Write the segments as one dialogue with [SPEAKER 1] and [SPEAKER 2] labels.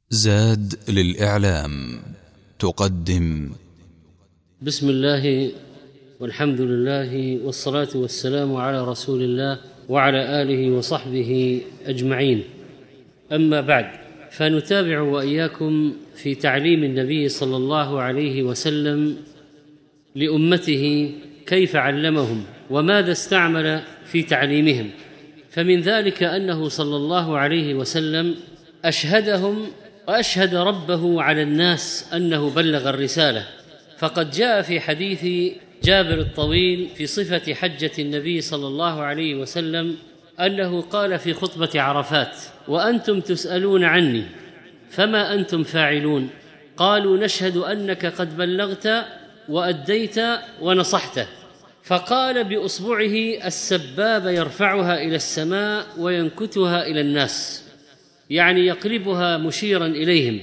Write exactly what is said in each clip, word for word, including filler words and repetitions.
[SPEAKER 1] زاد للإعلام تقدم
[SPEAKER 2] بسم الله والحمد لله والصلاة والسلام على رسول الله وعلى آله وصحبه أجمعين. أما بعد، فنتابع وإياكم في تعليم النبي صلى الله عليه وسلم لأمته كيف علمهم وماذا استعمل في تعليمهم. فمن ذلك أنه صلى الله عليه وسلم أشهدهم وأشهد ربه على الناس أنه بلغ الرسالة، فقد جاء في حديث جابر الطويل في صفة حجة النبي صلى الله عليه وسلم أنه قال في خطبة عرفات: وأنتم تسألون عني فما أنتم فاعلون؟ قالوا: نشهد أنك قد بلغت وأديت ونصحت. فقال بأصبعه السبابة يرفعها إلى السماء وينكتها إلى الناس، يعني يقلبها مشيرا إليهم: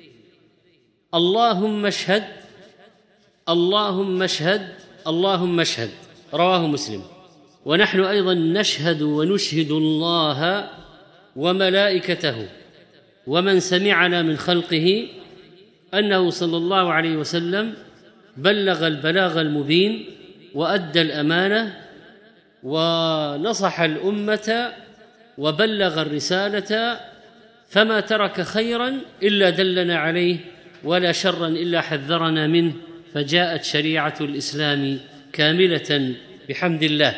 [SPEAKER 2] اللهم اشهد، اللهم اشهد، اللهم اشهد. رواه مسلم. ونحن أيضا نشهد ونشهد الله وملائكته ومن سمعنا من خلقه أنه صلى الله عليه وسلم بلغ البلاغ المبين وأدى الأمانة ونصح الأمة وبلغ الرسالة، فما ترك خيرا إلا دلنا عليه ولا شرا إلا حذرنا منه، فجاءت شريعة الإسلام كاملة بحمد الله.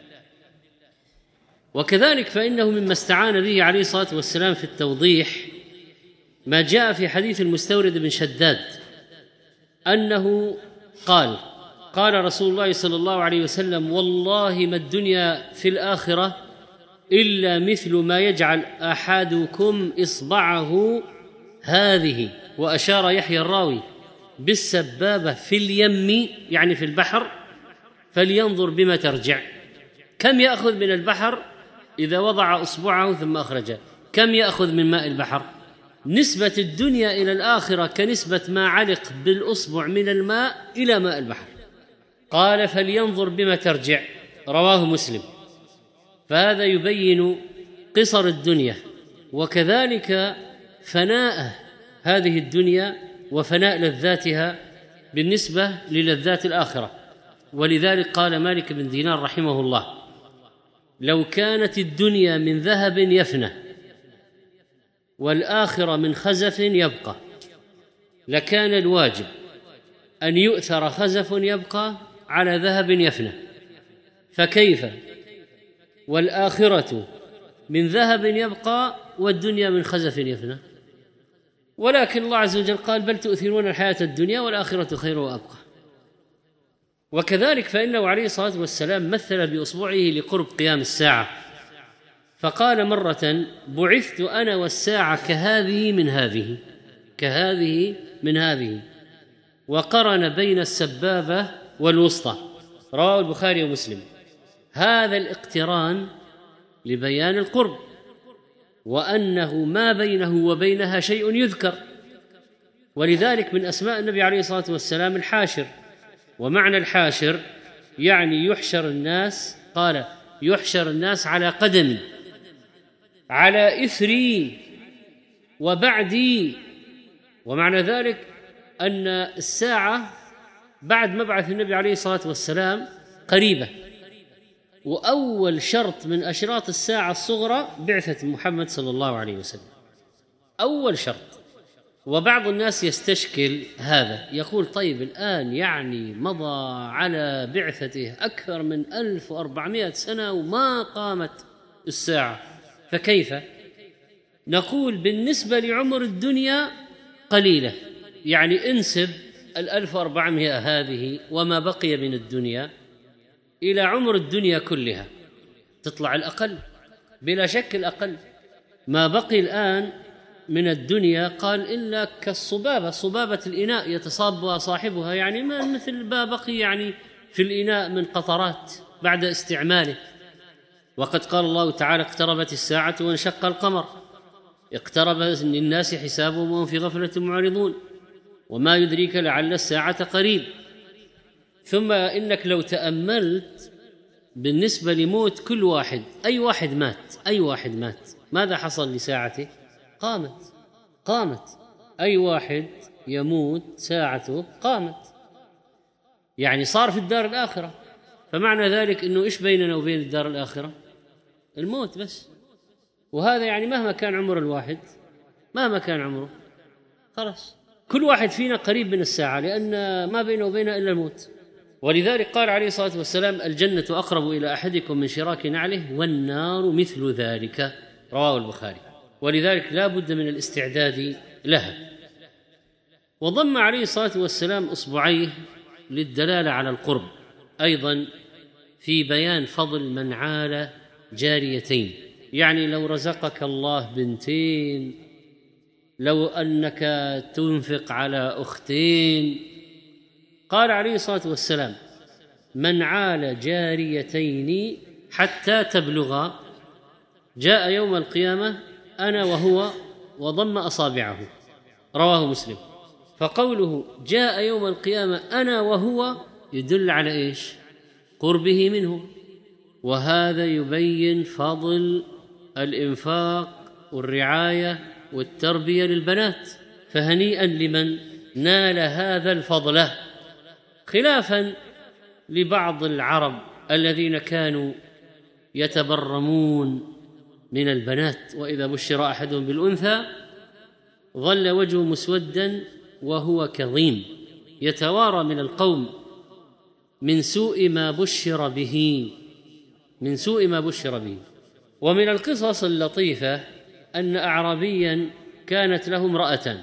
[SPEAKER 2] وكذلك فإنه مما استعان به عليه الصلاة والسلام في التوضيح ما جاء في حديث المستورد بن شداد أنه قال: قال رسول الله صلى الله عليه وسلم: والله ما الدنيا في الآخرة إلا مثل ما يجعل أحدكم إصبعه هذه، وأشار يحيى الراوي بالسبابة في اليم، يعني في البحر، فلينظر بما ترجع. كم يأخذ من البحر إذا وضع إصبعه ثم أخرجه؟ كم يأخذ من ماء البحر؟ نسبة الدنيا إلى الآخرة كنسبة ما علق بالأصبع من الماء إلى ماء البحر. قال: فلينظر بما ترجع. رواه مسلم. فهذا يبين قصر الدنيا وكذلك فناء هذه الدنيا وفناء لذاتها بالنسبة للذات الآخرة. ولذلك قال مالك بن دينار رحمه الله: لو كانت الدنيا من ذهب يفنى والآخرة من خزف يبقى لكان الواجب أن يؤثر خزف يبقى على ذهب يفنى، فكيف والآخرة من ذهب يبقى والدنيا من خزف يفنى؟ ولكن الله عز وجل قال: بل تؤثرون الحياة الدنيا والآخرة خير وأبقى. وكذلك فإنه عليه الصلاة والسلام مثل بإصبعه لقرب قيام الساعة، فقال مرة: بعثت أنا والساعة كهذه من هذه، كهذه من هذه، وقرن بين السبابة والوسطى. رواه البخاري ومسلم. هذا الاقتران لبيان القرب وأنه ما بينه وبينها شيء يذكر. ولذلك من أسماء النبي عليه الصلاة والسلام الحاشر، ومعنى الحاشر يعني يحشر الناس، قال: يحشر الناس على قدمي، على إثري وبعدي. ومعنى ذلك أن الساعة بعد مبعث النبي عليه الصلاة والسلام قريبة، وأول شرط من أشراط الساعة الصغرى بعثة محمد صلى الله عليه وسلم، أول شرط. وبعض الناس يستشكل هذا، يقول: طيب الآن يعني مضى على بعثته أكثر من ألف وأربعمائة سنة وما قامت الساعة، فكيف؟ نقول: بالنسبة لعمر الدنيا قليلة، يعني انسب الألف وأربعمائة هذه وما بقي من الدنيا إلى عمر الدنيا كلها، تطلع الأقل، بلا شك الأقل. ما بقي الآن من الدنيا قال إلا كالصبابة، صبابة الإناء يتصابها صاحبها، يعني ما مثل ما بقي يعني في الإناء من قطرات بعد استعماله. وقد قال الله تعالى: اقتربت الساعة وانشق القمر، اقترب للناس حسابهم وهم في غفلة معرضون، وما يدريك لعل الساعة قريب. ثم إنك لو تأملت بالنسبة لموت كل واحد، أي واحد مات، أي واحد مات، ماذا حصل لساعته؟ قامت. قامت. أي واحد يموت ساعته قامت، يعني صار في الدار الآخرة. فمعنى ذلك أنه إيش بيننا وبين الدار الآخرة؟ الموت بس. وهذا يعني مهما كان عمر الواحد، مهما كان عمره، خلاص كل واحد فينا قريب من الساعة، لأن ما بينه وبينه إلا الموت. ولذلك قال عليه الصلاة والسلام: الجنة أقرب إلى أحدكم من شراك نعله، والنار مثل ذلك، رواه البخاري. ولذلك لا بد من الاستعداد لها. وضم عليه الصلاة والسلام إصبعيه للدلالة على القرب، أيضا في بيان فضل من عال جاريتين. يعني لو رزقك الله بنتين، لو أنك تنفق على أختين، قال عليه الصلاة والسلام: من عال جاريتين حتى تبلغا جاء يوم القيامة أنا وهو، وضم أصابعه، رواه مسلم. فقوله جاء يوم القيامة أنا وهو يدل على إيش؟ قربه منه. وهذا يبين فضل الإنفاق والرعاية والتربية للبنات. فهنيئا لمن نال هذا الفضل، خلافا لبعض العرب الذين كانوا يتبرمون من البنات، وإذا بشر أحدهم بالأنثى ظل وجهه مسودا وهو كظيم يتوارى من القوم من سوء ما بشر به، من سوء ما بشر به. ومن القصص اللطيفة أن أعرابيا كانت له امرأتان،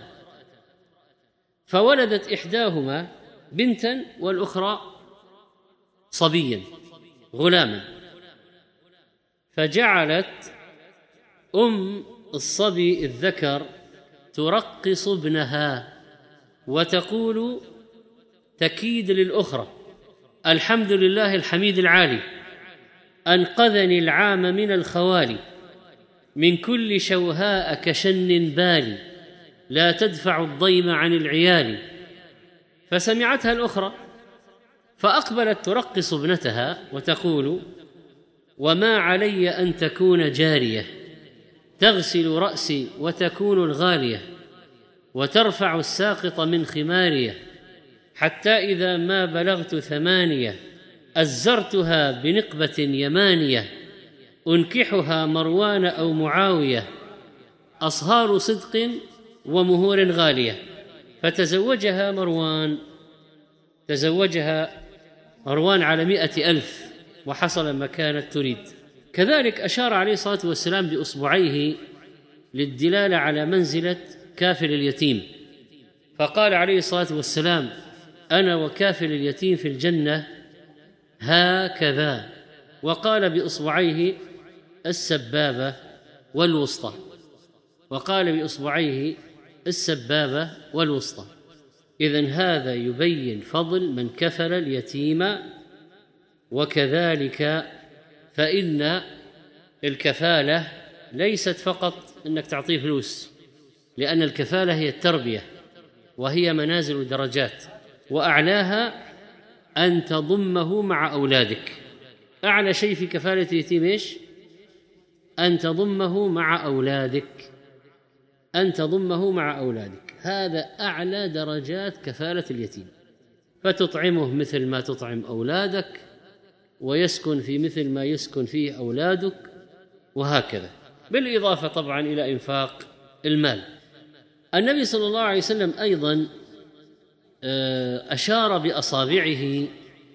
[SPEAKER 2] فولدت إحداهما بنتا والأخرى صبيا غلاما، فجعلت أم الصبي الذكر ترقص ابنها وتقول تكيد للأخرى: الحمد لله الحميد العالي، أنقذني العام من الخوالي، من كل شوهاء كشن بالي، لا تدفع الضيم عن العيال. فسمعتها الأخرى فأقبلت ترقص ابنتها وتقول: وما علي أن تكون جارية، تغسل رأسي وتكون الغالية، وترفع الساقط من خمارية، حتى إذا ما بلغت ثمانية أزرتها بنقبة يمانية، أنكحها مروان أو معاوية، أصهار صدق ومهور غالية. فتزوجها مروان، تزوجها مروان على مئة ألف، وحصل ما كانت تريد. كذلك أشار عليه الصلاة والسلام بإصبعيه للدلالة على منزلة كافل اليتيم، فقال عليه الصلاة والسلام: أنا وكافل اليتيم في الجنة هكذا. وقال بإصبعيه السبابة والوسطى، وقال بإصبعيه السبابة والوسطى. إذن هذا يبين فضل من كفل اليتيم. وكذلك فإن الكفالة ليست فقط أنك تعطيه فلوس، لأن الكفالة هي التربية، وهي منازل ودرجات، وأعلاها أن تضمه مع أولادك. أعلى شيء في كفالة اليتيم إيش؟ أن تضمه مع أولادك، أن تضمه مع أولادك، هذا أعلى درجات كفالة اليتيم. فتطعمه مثل ما تطعم أولادك، ويسكن في مثل ما يسكن فيه أولادك، وهكذا، بالإضافة طبعا إلى إنفاق المال. النبي صلى الله عليه وسلم أيضا أشار بأصابعه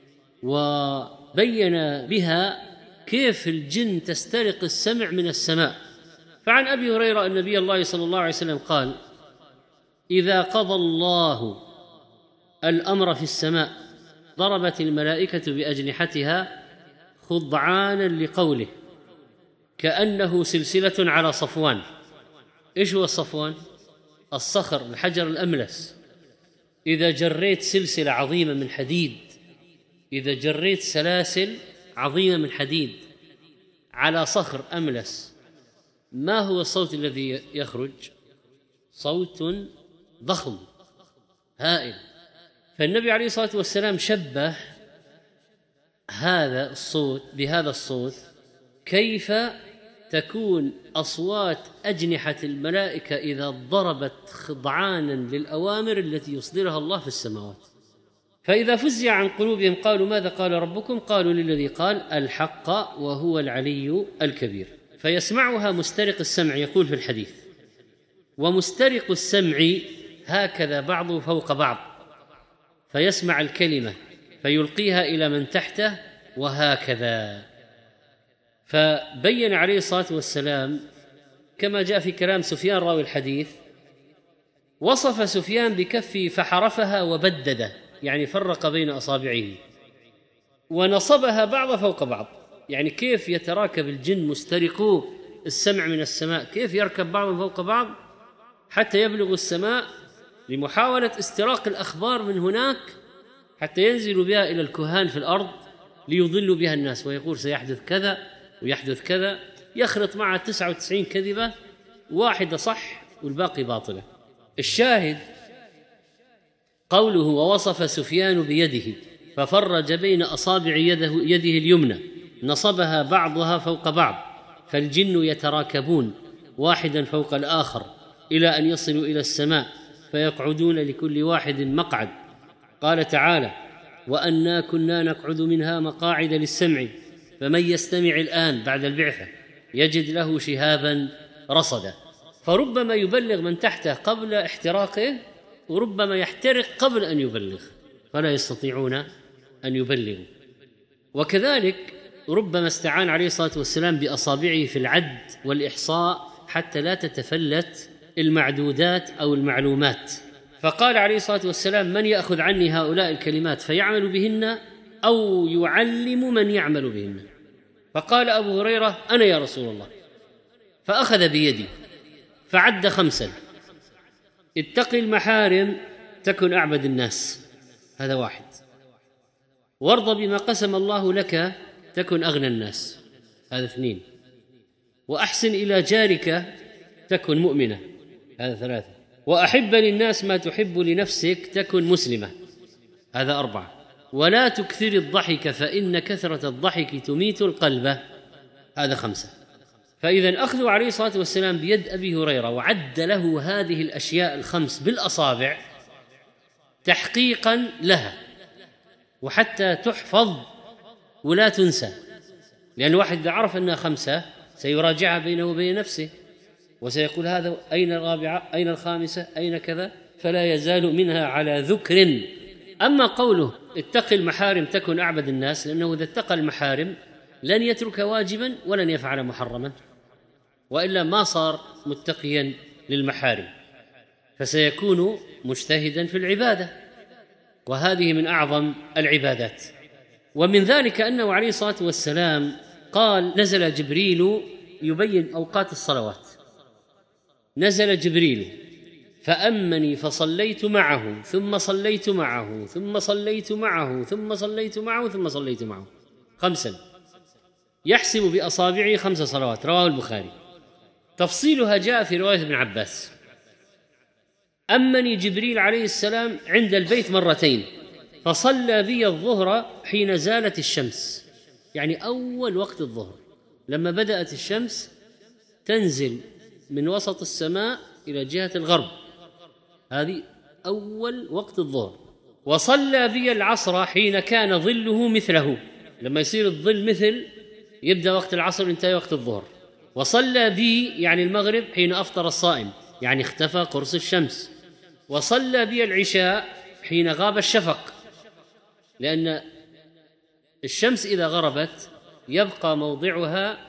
[SPEAKER 2] وبين بها كيف الجن تسترق السمع من السماء. فعن أبي هريرة أن النبي الله صلى الله عليه وسلم قال: إذا قضى الله الأمر في السماء ضربت الملائكة بأجنحتها خضعانا لقوله، كأنه سلسلة على صفوان. إيش هو الصفوان؟ الصخر، الحجر الأملس. إذا جريت سلسلة عظيمة من حديد، إذا جريت سلاسل عظيمة من حديد على صخر أملس، ما هو الصوت الذي يخرج؟ صوت ضخم هائل. فالنبي عليه الصلاة والسلام شبه هذا الصوت بهذا الصوت، كيف تكون أصوات أجنحة الملائكة إذا ضربت خضعانا للأوامر التي يصدرها الله في السماوات. فإذا فزع عن قلوبهم قالوا ماذا قال ربكم؟ قالوا للذي قال الحق وهو العلي الكبير. فيسمعها مسترق السمع، يقول في الحديث: ومسترق السمع هكذا بعضه فوق بعض، فيسمع الكلمة فيلقيها إلى من تحته وهكذا. فبين عليه الصلاة والسلام كما جاء في كلام سفيان راوي الحديث: وصف سفيان بكفه فحرفها وبدده، يعني فرق بين أصابعه، ونصبها بعض فوق بعض، يعني كيف يتراكب الجن مسترقو السمع من السماء، كيف يركب بعضهم فوق بعض حتى يبلغ السماء لمحاولة استراق الأخبار من هناك حتى ينزلوا بها إلى الكهان في الأرض ليضلوا بها الناس، ويقول سيحدث كذا ويحدث كذا، يخلط معها تسعة وتسعين كذبة، واحدة صح والباقي باطلة. الشاهد قوله: ووصف سفيان بيده ففرج بين أصابع يده, يده اليمنى، نصبها بعضها فوق بعض، فالجن يتراكبون واحدا فوق الآخر إلى أن يصلوا إلى السماء فيقعدون لكل واحد مقعد. قال تعالى: وأنا كنا نقعد منها مقاعد للسمع فمن يستمع الآن بعد البعثة يجد له شهابا رصدا. فربما يبلغ من تحته قبل احتراقه، وربما يحترق قبل أن يبلغ فلا يستطيعون أن يبلغوا. وكذلك ربما استعان عليه الصلاة والسلام بأصابعه في العد والإحصاء حتى لا تتفلت المعدودات أو المعلومات، فقال عليه الصلاة والسلام: من يأخذ عني هؤلاء الكلمات فيعمل بهن أو يعلم من يعمل بهن؟ فقال أبو هريرة: أنا يا رسول الله. فأخذ بيدي فعد خمسا: اتق المحارم تكن أعبد الناس، هذا واحد. وارض بما قسم الله لك تكن أغنى الناس، هذا اثنين. وأحسن إلى جارك تكن مؤمنة، هذا ثلاثة. وأحب للناس ما تحب لنفسك تكن مسلمة، هذا أربعة. ولا تكثر الضحك فإن كثرة الضحك تميت القلب، هذا خمسة. فإذا أخذ عليه الصلاة والسلام بيد أبي هريرة وعد له هذه الأشياء الخمس بالأصابع تحقيقا لها وحتى تحفظ ولا تنسى، لأن الواحد إذا عرف أنها خمسة سيراجعها بينه وبين نفسه وسيقول: هذا أين الرابعة، أين الخامسة، أين كذا، فلا يزال منها على ذكر. أما قوله اتق المحارم تكن أعبد الناس، لأنه إذا اتقى المحارم لن يترك واجبا ولن يفعل محرما، وإلا ما صار متقيا للمحارم، فسيكون مجتهدا في العبادة، وهذه من أعظم العبادات. ومن ذلك أنه عليه الصلاة والسلام قال: نزل جبريل يبين أوقات الصلوات، نزل جبريل فأمني فصليت معه ثم صليت معه ثم صليت معه ثم صليت معه ثم صليت معه، خمسا، يحسب بأصابعه خمس صلوات، رواه البخاري. تفصيلها جاء في رواية ابن عباس: أمني جبريل عليه السلام عند البيت مرتين فصلى بي الظهر حين زالت الشمس، يعني أول وقت الظهر، لما بدأت الشمس تنزل من وسط السماء إلى جهة الغرب، هذه أول وقت الظهر. وصلى بي العصر حين كان ظله مثله، لما يصير الظل مثل يبدأ وقت العصر وينتهي وقت الظهر. وصلى بي يعني المغرب حين أفطر الصائم، يعني اختفى قرص الشمس. وصلى بي العشاء حين غاب الشفق، لأن الشمس إذا غربت يبقى موضعها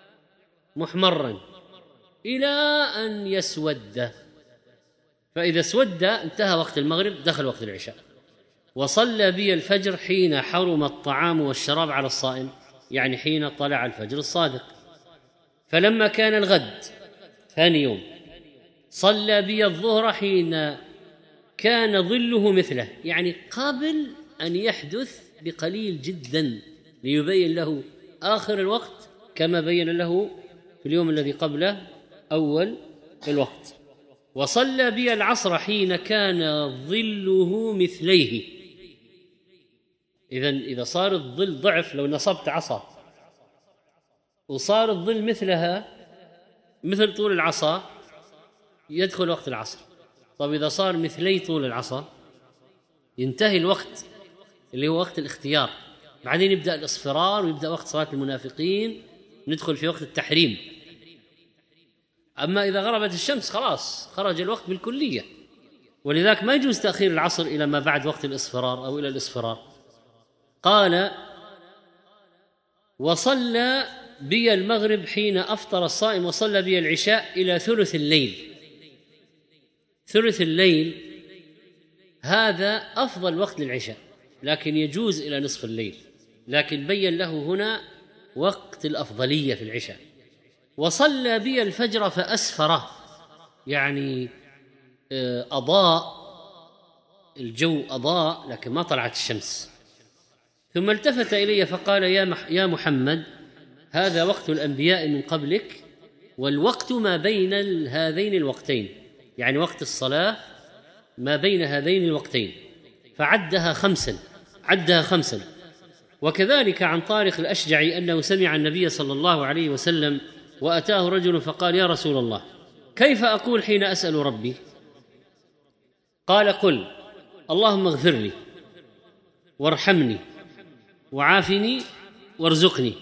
[SPEAKER 2] محمرا إلى أن يسود، فإذا اسود انتهى وقت المغرب، دخل وقت العشاء. وصلى بي الفجر حين حرم الطعام والشراب على الصائم، يعني حين طلع الفجر الصادق. فلما كان الغد ثاني يوم صلى بي الظهر حين كان ظله مثله، يعني قبل أن يحدث بقليل جدا، ليبين له آخر الوقت كما بين له في اليوم الذي قبله أول الوقت. وصلى بي العصر حين كان ظله مثليه، إذن إذا صار الظل ضعف لو نصبت عصا وصار الظل مثلها مثل طول العصا يدخل وقت العصر. طب إذا صار مثلي طول العصا ينتهي الوقت اللي هو وقت الاختيار، بعدين يبدأ الإصفرار ويبدأ وقت صلاة المنافقين، ندخل في وقت التحريم. أما إذا غربت الشمس خلاص خرج الوقت بالكلية، ولذلك ما يجوز تأخير العصر إلى ما بعد وقت الإصفرار أو إلى الإصفرار. قال: وصلى بي المغرب حين أفطر الصائم، وصلى بي العشاء إلى ثلث الليل. ثلث الليل هذا أفضل وقت للعشاء، لكن يجوز إلى نصف الليل، لكن بين له هنا وقت الأفضلية في العشاء. وصلى بي الفجر فأسفر، يعني أضاء الجو، أضاء لكن ما طلعت الشمس. ثم التفت إلي فقال: يا محمد، هذا وقت الأنبياء من قبلك، والوقت ما بين هذين الوقتين، يعني وقت الصلاة ما بين هذين الوقتين. فعدها خمسا عدها خمسا وكذلك عن طارق الأشجعي أنه سمع النبي صلى الله عليه وسلم وأتاه رجل فقال: يا رسول الله، كيف أقول حين أسأل ربي؟ قال: قل اللهم اغفر لي وارحمني وعافني وارزقني.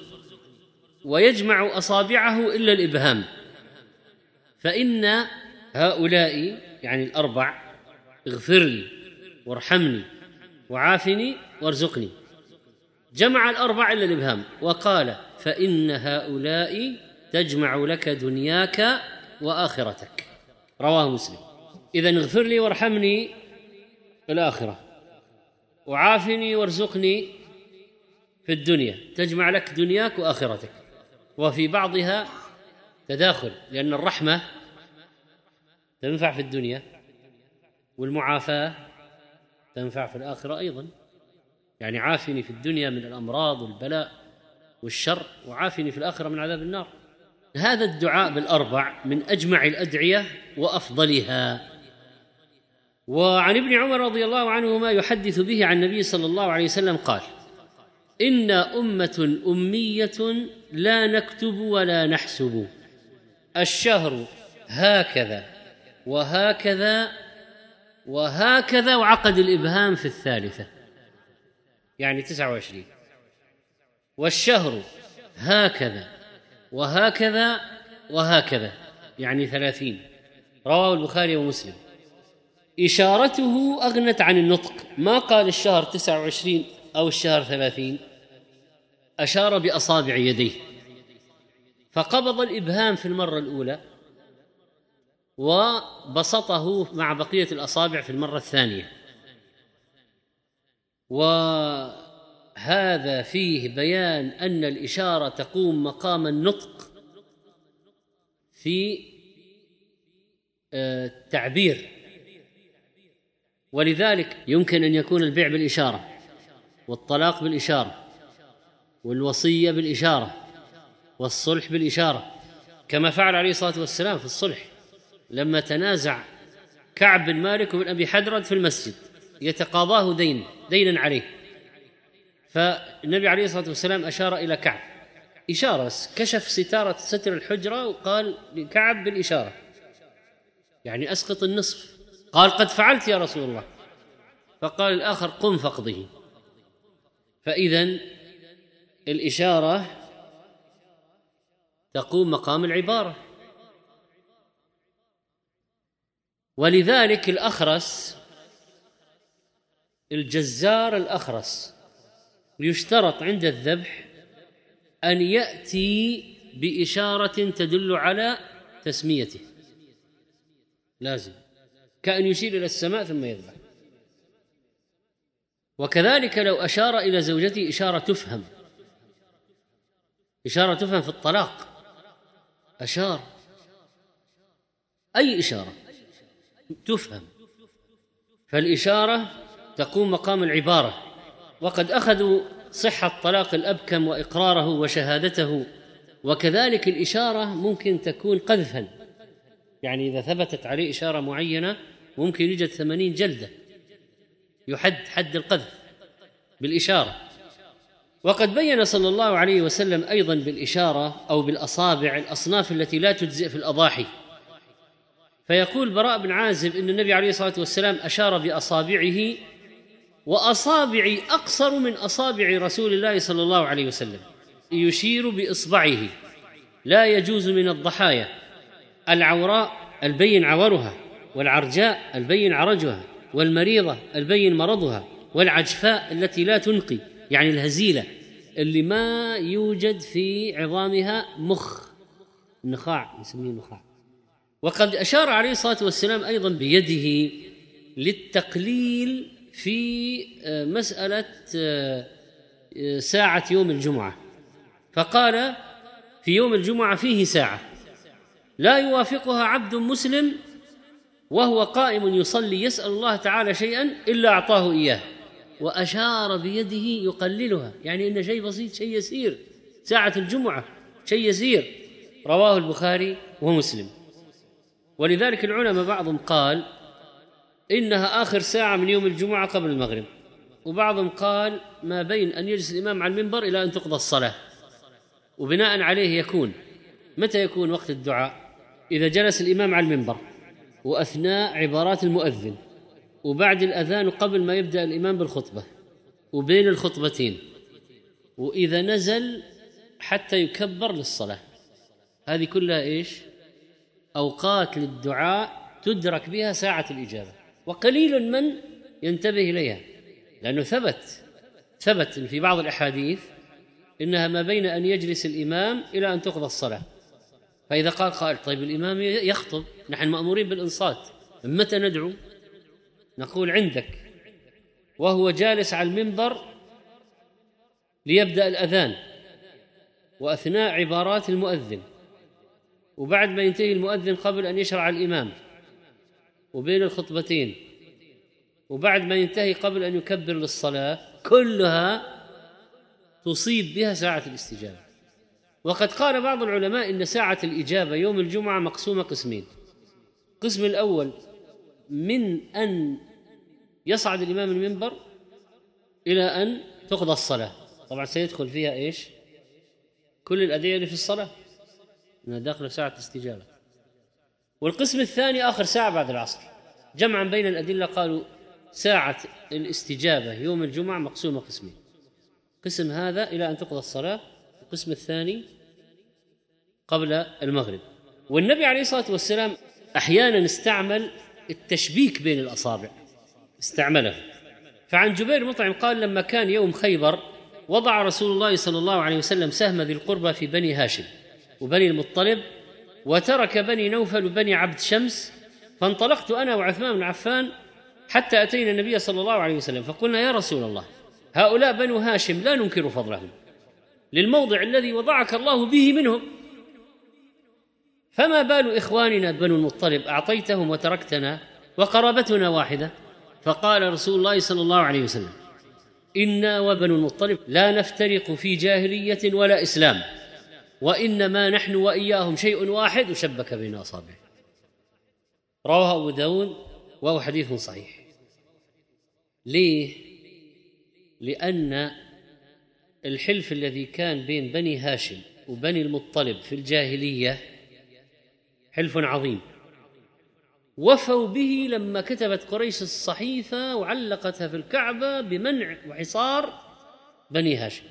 [SPEAKER 2] ويجمع أصابعه إلا الإبهام، فإن هؤلاء يعني الأربع: اغفر لي وارحمني وعافني وارزقني، جمع الأربع إلا الإبهام، وقال: فإن هؤلاء تجمع لك دنياك وآخرتك. رواه مسلم. إذن اغفر لي وارحمني في الآخرة، وعافني وارزقني في الدنيا، تجمع لك دنياك وآخرتك. وفي بعضها تداخل، لأن الرحمة تنفع في الدنيا، والمعافاة تنفع في الآخرة أيضا. يعني عافني في الدنيا من الأمراض والبلاء والشر، وعافني في الآخرة من عذاب النار. هذا الدعاء بالأربع من أجمع الأدعية وأفضلها. وعن ابن عمر رضي الله عنهما يحدث به عن النبي صلى الله عليه وسلم قال: إنا أمة أمية لا نكتب ولا نحسب، الشهر هكذا وهكذا وهكذا، وعقد الإبهام في الثالثة يعني تسعة وعشرين، والشهر هكذا وهكذا وهكذا يعني ثلاثين. رواه البخاري ومسلم. إشارته أغنت عن النطق، ما قال الشهر تسعة وعشرين أو الشهر ثلاثين، أشار بأصابع يديه، فقبض الإبهام في المرة الأولى وبسطه مع بقية الأصابع في المرة الثانية. وهذا فيه بيان أن الإشارة تقوم مقام النطق في التعبير، ولذلك يمكن أن يكون البيع بالإشارة، والطلاق بالإشارة، والوصية بالإشارة، والصلح بالإشارة، كما فعل عليه الصلاة والسلام في الصلح لما تنازع كعب بن مالك وابن أبي حدرد في المسجد يتقاضاه دين دينا عليه، فالنبي عليه الصلاة والسلام أشار إلى كعب إشارة، كشف ستارة ستر الحجرة وقال لكعب بالإشارة يعني أسقط النصف. قال: قد فعلت يا رسول الله. فقال الآخر: قم فاقضه. فإذن الإشارة تقوم مقام العبارة. ولذلك الأخرس، الجزار الأخرس، يشترط عند الذبح أن يأتي بإشارة تدل على تسميته، لازم كأن يشير إلى السماء ثم يذبح. وكذلك لو أشار إلى زوجته إشارة تفهم، إشارة تفهم في الطلاق، أشار أي إشارة تفهم، فالإشارة تقوم مقام العبارة. وقد أخذوا صحة طلاق الأبكم وإقراره وشهادته. وكذلك الإشارة ممكن تكون قذفا، يعني إذا ثبتت عليه إشارة معينة ممكن يوجد ثمانين جلدة، يحد حد القذف بالإشارة. وقد بين صلى الله عليه وسلم أيضا بالإشارة أو بالأصابع الأصناف التي لا تجزئ في الأضاحي، فيقول براء بن عازب إن النبي عليه الصلاة والسلام أشار بأصابعه، وأصابعي أقصر من أصابع رسول الله صلى الله عليه وسلم، يشير بإصبعه. لا يجوز من الضحايا العوراء البين عورها، والعرجاء البين عرجها، والمريضة البين مرضها، والعجفاء التي لا تنقي يعني الهزيلة اللي ما يوجد في عظامها مخ، النخاع نسميه النخاع. وقد أشار عليه الصلاة والسلام أيضا بيده للتقليل في مسألة ساعة يوم الجمعة، فقال في يوم الجمعة فيه ساعة لا يوافقها عبد مسلم وهو قائم يصلي يسأل الله تعالى شيئا إلا أعطاه إياه، وأشار بيده يقللها، يعني إن شيء بسيط، شيء يسير، ساعة الجمعة شيء يسير. رواه البخاري ومسلم. ولذلك العلماء بعضهم قال إنها آخر ساعة من يوم الجمعة قبل المغرب، وبعضهم قال ما بين أن يجلس الإمام على المنبر إلى أن تقضى الصلاة، وبناء عليه يكون متى يكون وقت الدعاء؟ إذا جلس الإمام على المنبر وأثناء عبارات المؤذن، وبعد الأذان وقبل ما يبدأ الإمام بالخطبة، وبين الخطبتين، وإذا نزل حتى يكبر للصلاة. هذه كلها إيش؟ أوقات للدعاء تدرك بها ساعة الإجابة، وقليل من ينتبه إليها، لأنه ثبت ثبت في بعض الأحاديث إنها ما بين أن يجلس الإمام إلى أن تقضى الصلاة. فإذا قال قائل طيب الإمام يخطب، نحن مأمورين بالإنصات، متى ندعو؟ نقول عندك وهو جالس على المنبر ليبدأ الأذان، وأثناء عبارات المؤذن، وبعد ما ينتهي المؤذن قبل أن يشرع الإمام، وبين الخطبتين، وبعد ما ينتهي قبل أن يكبر للصلاة، كلها تصيب بها ساعة الاستجابة. وقد قال بعض العلماء إن ساعة الإجابة يوم الجمعة مقسومة قسمين. القسم الأول من أن يصعد الإمام المنبر إلى أن تقضى الصلاة، طبعا سيدخل فيها إيش؟ كل الأدعية اللي في الصلاة، أنها داخلة ساعة استجابة. والقسم الثاني آخر ساعة بعد العصر. جمعا بين الأدلة قالوا ساعة الاستجابة يوم الجمعة مقسومة قسمين، قسم هذا إلى أن تقضى الصلاة، القسم الثاني قبل المغرب. والنبي عليه الصلاة والسلام أحيانا استعمل التشبيك بين الأصابع، استعمله. فعن جبير مطعم قال لما كان يوم خيبر وضع رسول الله صلى الله عليه وسلم سهم ذي القربى في بني هاشم وبني المطلب، وترك بني نوفل وبني عبد شمس، فانطلقت أنا وعثمان بن عفان حتى أتينا النبي صلى الله عليه وسلم فقلنا يا رسول الله هؤلاء بنو هاشم لا ننكر فضلهم للموضع الذي وضعك الله به منهم، فما بال إخواننا بنو المطلب أعطيتهم وتركتنا وقرابتنا واحدة؟ فقال رسول الله صلى الله عليه وسلم إنا وبنو المطلب لا نفترق في جاهلية ولا إسلام، وإنما نحن وإياهم شيء واحد وشبك بين أصابعه. رواه أبو داود وهو حديث صحيح. ليه؟ لأن الحلف الذي كان بين بني هاشم وبني المطلب في الجاهلية حلف عظيم، وفوا به لما كتبت قريش الصحيفة وعلقتها في الكعبة بمنع وحصار بني هاشم،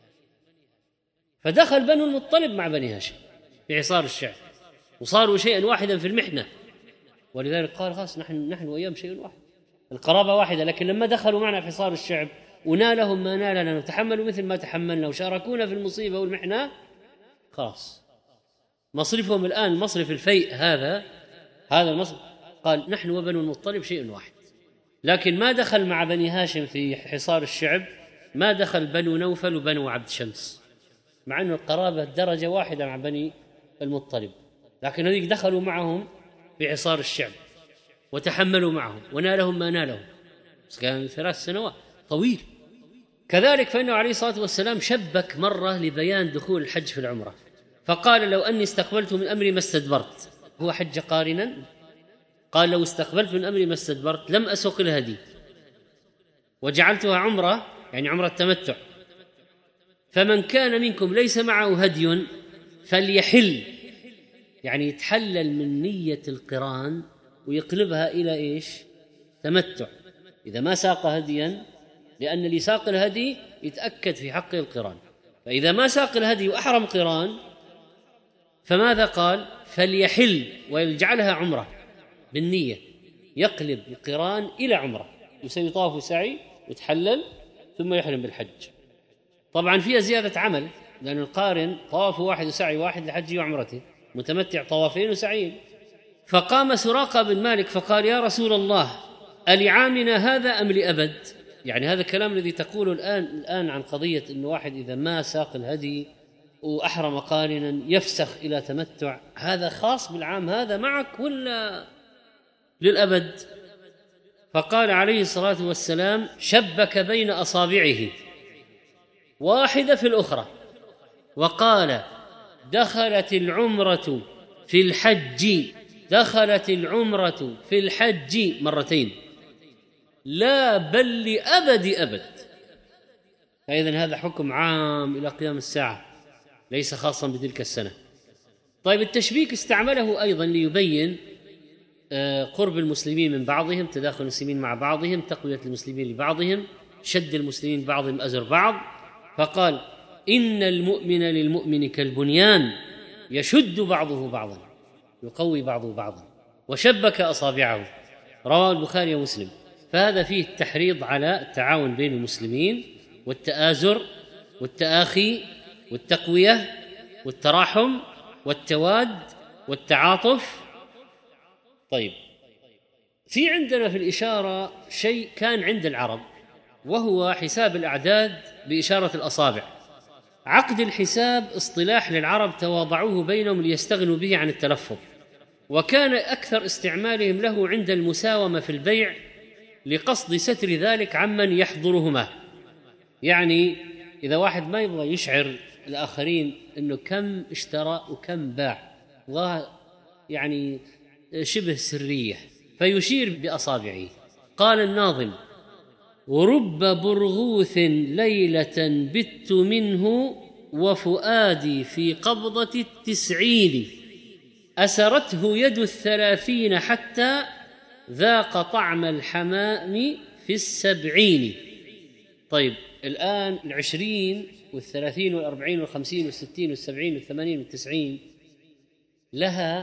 [SPEAKER 2] فدخل بنو المطلب مع بني هاشم في حصار الشعب وصاروا شيئا واحدا في المحنة، ولذلك قال خلاص نحن نحن وإياهم شيء واحد، القرابة واحدة. لكن لما دخلوا معنا في حصار الشعب ونالهم ما نالنا وتحملوا مثل ما تحملنا وشاركونا في المصيبة والمحنة، خلاص مصرفهم الآن مصرف الفيء هذا هذا المصرف، قال نحن وبنو المطلب شيء واحد. لكن ما دخل مع بني هاشم في حصار الشعب، ما دخل بنو نوفل وبنو عبد شمس، مع أن القرابة درجة واحدة مع بني المطلب، لكن هذيك دخلوا معهم في حصار الشعب وتحملوا معهم ونالهم ما نالهم، بس كان ثلاث سنوات طويل. كذلك فإنه عليه الصلاة والسلام شبك مرة لبيان دخول الحج في العمرة، فقال لو أني استقبلت من أمري ما استدبرت، هو حج قارنا، قال لو استقبلت من أمري ما استدبرت لم أسوق الهدي وجعلتها عمرة، يعني عمرة تمتع، فمن كان منكم ليس معه هدي فليحل، يعني يتحلل من نية القران ويقلبها إلى إيش؟ تمتع. إذا ما ساق هديا، لأن اللي ساق الهدي يتأكد في حقه القران، فإذا ما ساق الهدي وأحرم قران فماذا قال؟ فليحل، ويجعلها عمرة بالنية، يقلب القران إلى عمرة، يسوي طواف وسعي ويتحلل ثم يحرم بالحج. طبعا فيها زيادة عمل، لأن القارن طواف واحد وسعي واحد لحجه وعمرته، متمتع طوافين وسعيين. فقام سراقة بن مالك فقال: يا رسول الله، ألعامنا هذا أم لأبد؟ يعني هذا الكلام الذي تقوله الآن الآن عن قضية أن واحد إذا ما ساق الهدي وأحرم قارنا يفسخ إلى تمتع، هذا خاص بالعام هذا معك ولا للأبد؟ فقال عليه الصلاة والسلام: شبك بين أصابعه واحدة في الأخرى وقال: دخلت العمرة في الحج، دخلت العمرة في الحج مرتين، لا بل لأبد أبد. فإذن هذا حكم عام إلى قيام الساعة، ليس خاصا بتلك السنة. طيب التشبيك استعمله أيضا ليبين قرب المسلمين من بعضهم، تداخل المسلمين مع بعضهم، تقوية المسلمين لبعضهم، شد المسلمين بعضهم أزر بعض. فقال: إن المؤمن للمؤمن كالبنيان يشد بعضه بعضا، يقوي بعضه بعضا، وشبك أصابعه. رواه البخاري ومسلم. فهذا فيه التحريض على التعاون بين المسلمين والتآزر والتآخي والتقوية والتراحم والتواد والتعاطف. طيب، في عندنا في الإشارة شيء كان عند العرب، وهو حساب الأعداد بإشارة الأصابع. عقد الحساب اصطلاح للعرب تواضعوه بينهم ليستغنوا به عن التلفظ، وكان أكثر استعمالهم له عند المساومة في البيع لقصد ستر ذلك عمن يحضرهما. يعني إذا واحد ما يبغى يشعر الآخرين أنه كم اشترى وكم باع، يعني شبه سرية، فيشير بأصابعه. قال الناظم: ورب برغوث ليلة بت منه وفؤادي في قبضة التسعين، أسرته يد الثلاثين حتى ذاق طعم الحمام في السبعين. طيب الآن العشرين والثلاثين والأربعين والخمسين والستين والسبعين والثمانين والتسعين لها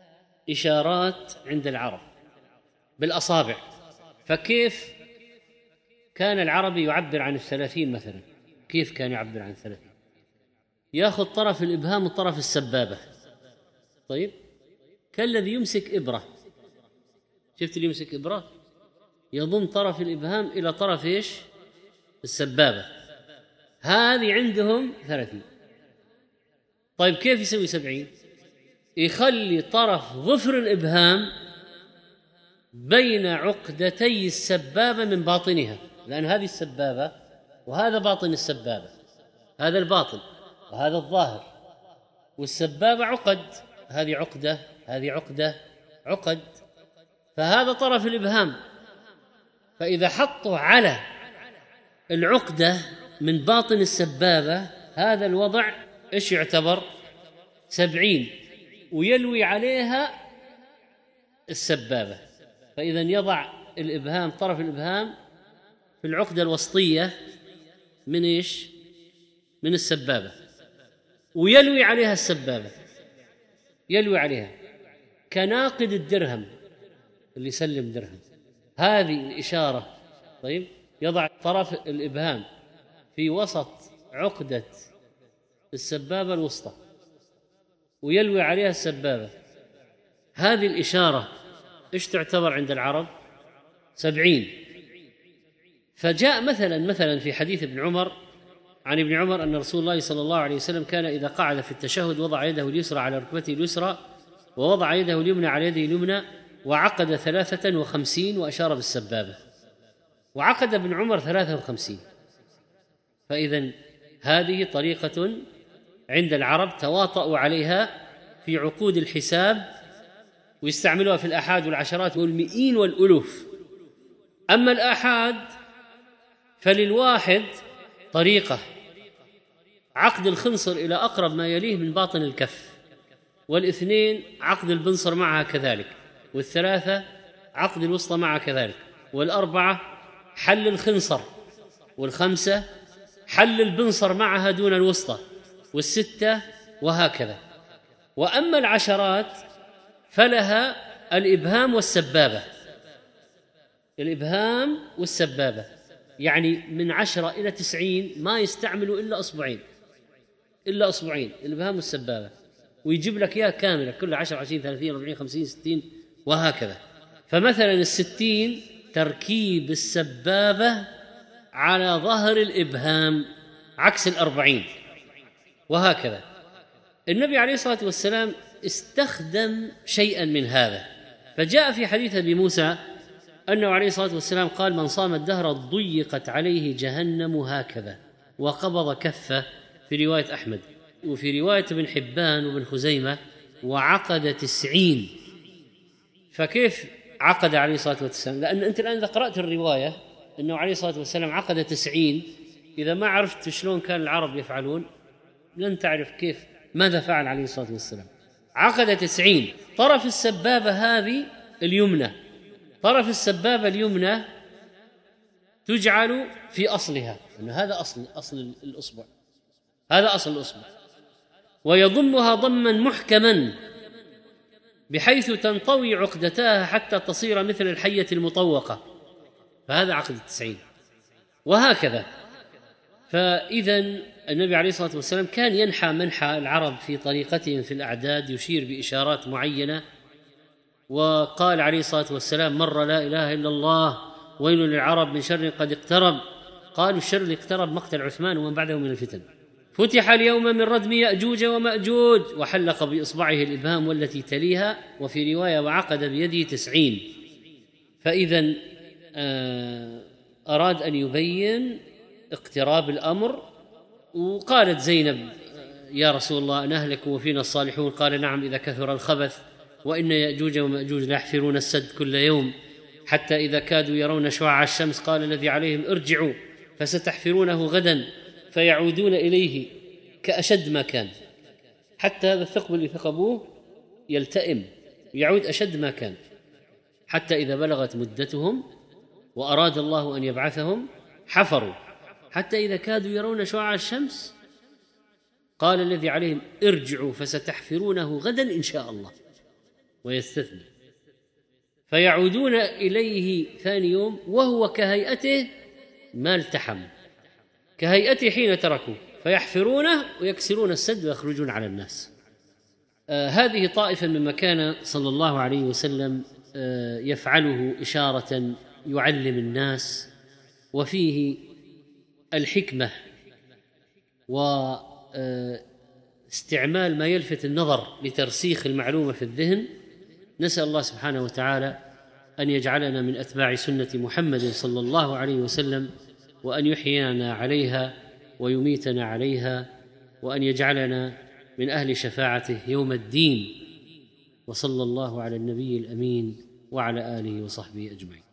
[SPEAKER 2] إشارات عند العرب بالأصابع. فكيف كان العربي يعبر عن الثلاثين مثلا؟ كيف كان يعبر عن الثلاثين؟ يأخذ طرف الإبهام وطرف السبابة. طيب، كالذي يمسك إبرة، شفت اللي يمسك إبرة يضم طرف الإبهام إلى طرف إيش؟ السبابة. هذه عندهم ثلاثين. طيب كيف يسوي سبعين؟ يخلي طرف ظفر الإبهام بين عقدتي السبابة من باطنها، لأن هذه السبابة وهذا باطن السبابة، هذا الباطن وهذا الظاهر، والسبابة عقد، هذه عقدة هذه عقدة عقد، فهذا طرف الإبهام. فإذا حطوا على العقدة من باطن السبابة هذا الوضع إيش يعتبر؟ سبعين، ويلوي عليها السبابة. فإذا يضع الإبهام طرف الإبهام في العقدة الوسطية من إيش؟ من السبابة، ويلوي عليها السبابة، يلوي عليها كناقد الدرهم اللي يسلم درهم. هذه الإشارة. طيب، يضع طرف الإبهام في وسط عقدة السبابة الوسطى ويلوي عليها السبابة. هذه الإشارة إيش تعتبر عند العرب؟ سبعين. فجاء مثلا مثلا في حديث ابن عمر عن ابن عمر أن رسول الله صلى الله عليه وسلم كان إذا قعد في التشهد وضع يده اليسرى على ركبته اليسرى ووضع يده اليمنى على يده اليمنى وعقد ثلاثة وخمسين وأشار بالسبابة، وعقد ابن عمر ثلاثة وخمسين. فإذن هذه طريقة عند العرب تواطؤوا عليها في عقود الحساب، ويستعملوها في الآحاد والعشرات والمئين والألوف. أما الآحاد فللواحد طريقة، عقد الخنصر إلى أقرب ما يليه من باطن الكف، والاثنين عقد البنصر معها كذلك، والثلاثة عقد الوسطى معها كذلك، والأربعة حل الخنصر، والخمسة حل البنصر معها دون الوسطى، والستة وهكذا. وأما العشرات فلها الإبهام والسبابة، الإبهام والسبابة، يعني من عشرة إلى تسعين ما يستعملوا إلا أصبعين، إلا أصبعين الإبهام والسبابة، ويجيب لك إياها كاملة، كل عشر عشرين ثلاثين أربعين خمسين ستين وهكذا. فمثلا الستين تركيب السبابة على ظهر الإبهام عكس الأربعين وهكذا. النبي عليه الصلاة والسلام استخدم شيئا من هذا، فجاء في حديث أبي موسى أنه عليه الصلاة والسلام قال: من صام الدهر ضيقت عليه جهنم هكذا، وقبض كفه، في رواية أحمد، وفي رواية ابن حبان وابن خزيمة وعقد تسعين. فكيف عقد عليه الصلاة والسلام؟ لأن أنت الآن إذا قرأت الرواية أنه عليه الصلاة والسلام عقد تسعين، إذا ما عرفت شلون كان العرب يفعلون لن تعرف كيف ماذا فعل عليه الصلاة والسلام. عقد تسعين. طرف السبابة هذه اليمنى، طرف السبابة اليمنى تجعل في أصلها، أن هذا أصل أصل الأصبع، هذا أصل الأصبع، ويضمها ضما محكما بحيث تنطوي عقدتاها حتى تصير مثل الحية المطوقة، فهذا عقد التسعين وهكذا. فإذا النبي عليه الصلاة والسلام كان ينحى منحى العرب في طريقتهم في الأعداد، يشير بإشارات معينة. وقال عليه الصلاة والسلام: مر لا إله إلا الله ويل للعرب من شر قد اقترب. قالوا: الشر اللي اقترب مقتل عثمان ومن بعده من الفتن. فتح اليوم من ردم يأجوج ومأجوج، وحلق بإصبعه الإبهام والتي تليها، وفي رواية وعقد بيده تسعين. فإذا أراد أن يبين اقتراب الأمر. وقالت زينب: يا رسول الله نهلك وفينا الصالحون؟ قال: نعم إذا كثر الخبث، وإن يأجوج ومأجوج ليحفرون السد كل يوم، حتى إذا كادوا يرون شعاع الشمس قال الذي عليهم: ارجعوا فستحفرونه غدا، فيعودون إليه كأشد ما كان، حتى هذا الثقب اللي ثقبوه يلتئم يعود أشد ما كان، حتى إذا بلغت مدتهم وأراد الله أن يبعثهم حفروا، حتى إذا كادوا يرون شعاع الشمس قال الذي عليهم: ارجعوا فستحفرونه غدا إن شاء الله، ويستثني، فيعودون إليه ثاني يوم وهو كهيئته ما التحم، كهيئته حين تركوه، فيحفرونه ويكسرون السد ويخرجون على الناس. آه هذه طائفة مما كان صلى الله عليه وسلم آه يفعله إشارة يعلم الناس، وفيه الحكمة واستعمال ما يلفت النظر لترسيخ المعلومة في الذهن. نسأل الله سبحانه وتعالى أن يجعلنا من أتباع سنة محمد صلى الله عليه وسلم، وأن يحيينا عليها ويميتنا عليها، وأن يجعلنا من أهل شفاعته يوم الدين. وصلى الله على النبي الأمين وعلى آله وصحبه أجمعين.